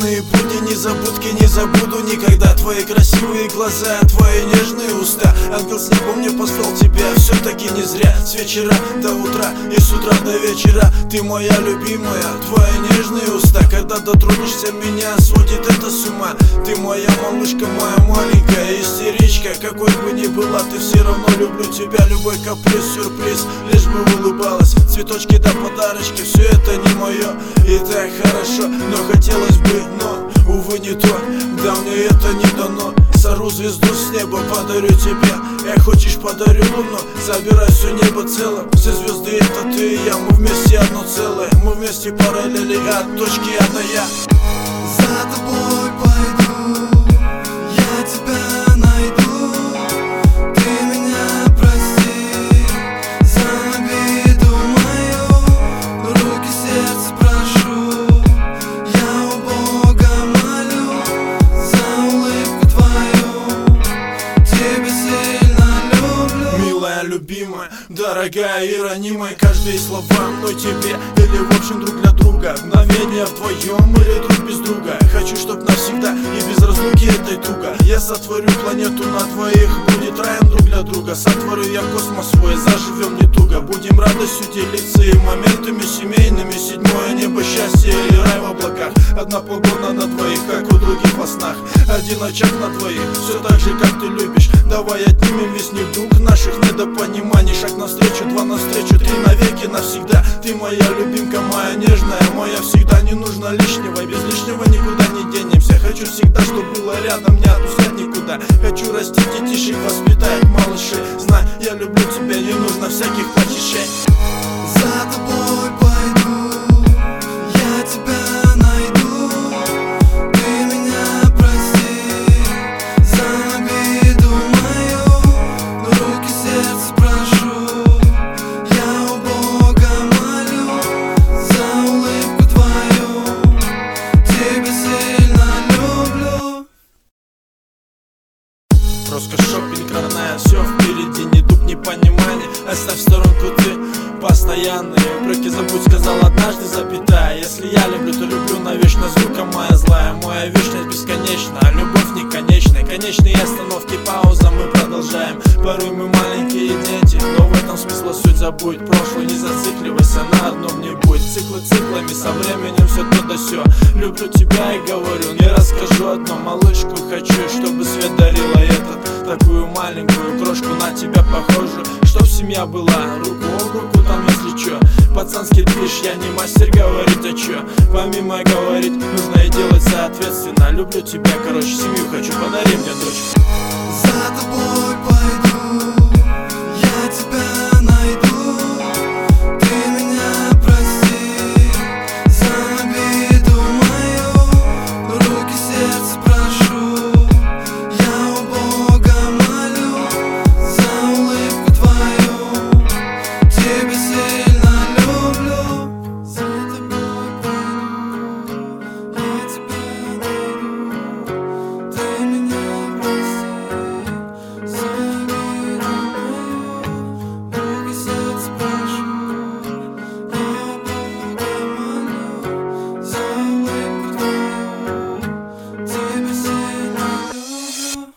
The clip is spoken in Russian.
нежные будни, незабудки, не забуду никогда. Твои красивые глаза, твои нежные уста. Ангел с неба мне послал тебя, все-таки не зря. С вечера до утра и с утра до вечера. Ты моя любимая, твои нежные уста. Когда дотронешься, меня сводит это с ума. Ты моя малышка, моя маленькая истеричка. Какой бы ни была, ты все равно люблю тебя. Любой каприз, сюрприз, лишь бы улыбалась. Цветочки да подарочки, все это не мое. И так хорошо, но хотелось бы, но увы не то. Да мне это не дано. Сорву звезду с неба, подарю тебе. Хочешь, подарю луну. Забирай все небо целым. Все звезды это ты и я. Мы вместе одно целое. Мы вместе параллели от точки А до Я. За тобой пойду, я тебя найду. Ты меня прости за обиду мою. Руки, сердце прошу, я у Бога молю. За улыбку твою, тебя сильно люблю. Милая, любимая, дорогая и ранимая. Каждые слова мной тебе или в общем друг для друга. Мгновение вдвоем или друг без друга. Хочу, чтоб навсегда и без разлуки этой туго. Я сотворю планету на двоих, будет раем друг для друга. Сотворю я космос свой, заживем не туго. Будем радостью делиться и моментами семейными. Седьмое небо, счастье или рай в облаках. Одна погода на двоих, как у других во снах. Один очаг на двоих, все так же, как ты любишь. Давай отнимем весь недуг наших недопониманий. Шаг навстречу, два навстречу, три навеки навсегда. Ты моя любимка, моя нежная, моя всегда. Не нужно лишнего, и без лишнего никуда не денемся. Хочу всегда, чтобы было рядом, не отпускать никуда. Хочу растить детишек, воспитать малышей. Знай, я люблю тебя, не нужно всяких платежей. За тобой пойду, я тебя найду. Ты меня прости за обиду мою. Руки, сердце прошу, я у Бога молю. За улыбку твою, тебя сильно люблю. Роскошь, шопинг, родная, все впереди. Не дуб, не понимание, оставь в сторонку ты. Постоянные упреки забудь, сказал однажды запятая. Если я люблю, то люблю навечно. Звука моя злая, моя вечность бесконечна, а любовь не конечная. Конечные остановки, пауза, мы продолжаем. Порой мы маленькие дети, но в этом смысла суть. Забудь прошлое, не зацикливайся на одном, не будь. Циклы циклами, со временем все то да сё. Люблю тебя и говорю, не расскажу одно. Малышку хочу, чтобы свет дарила этот. Такую маленькую крошку на тебя похожу. Чтоб семья была руку об руку, там если чё. Пацанский движ, я не мастер говорить, а чё. Помимо говорить, нужно и делать соответственно. Люблю тебя, короче, семью хочу, подари мне дочь. За тобой пойду.